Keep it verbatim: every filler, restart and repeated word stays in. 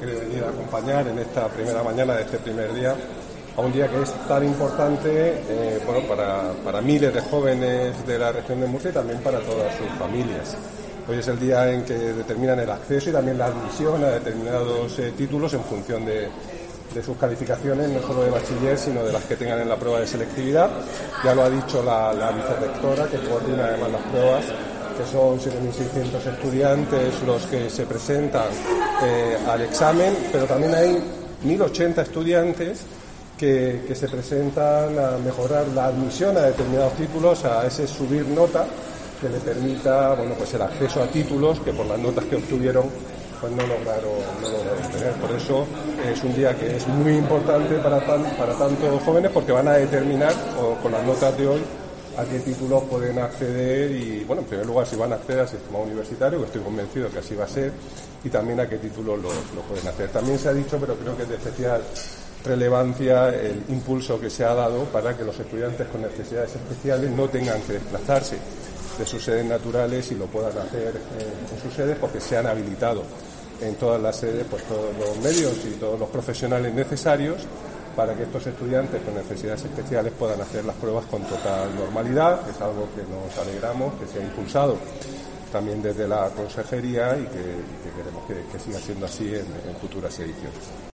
querido venir a acompañar en esta primera mañana de este primer día, a un día que es tan importante eh, bueno, para, para miles de jóvenes de la región de Murcia y también para todas sus familias. Hoy es el día en que determinan el acceso y también la admisión a determinados eh, títulos en función de, de sus calificaciones, no solo de bachiller, sino de las que tengan en la prueba de selectividad. Ya lo ha dicho la, la vicerrectora, que coordina además las pruebas, que son siete mil seiscientos estudiantes los que se presentan eh, al examen, pero también hay mil ochenta estudiantes que, que se presentan a mejorar la admisión a determinados títulos, a ese subir nota que le permita, bueno, pues el acceso a títulos que por las notas que obtuvieron pues no lograron, no lograron tener. Por eso es un día que es muy importante para, tan, para tantos jóvenes, porque van a determinar o, con las notas de hoy a qué títulos pueden acceder y, bueno, en primer lugar si van a acceder al sistema universitario, que estoy convencido que así va a ser, y también a qué títulos lo, lo pueden hacer. También se ha dicho, pero creo que es de especial relevancia, el impulso que se ha dado para que los estudiantes con necesidades especiales no tengan que desplazarse de sus sedes naturales y lo puedan hacer eh, en sus sedes, porque se han habilitado en todas las sedes pues todos los medios y todos los profesionales necesarios para que estos estudiantes con necesidades especiales puedan hacer las pruebas con total normalidad. Es algo que nos alegramos, que se ha impulsado también desde la consejería y que, y que queremos que, que siga siendo así en, en futuras ediciones.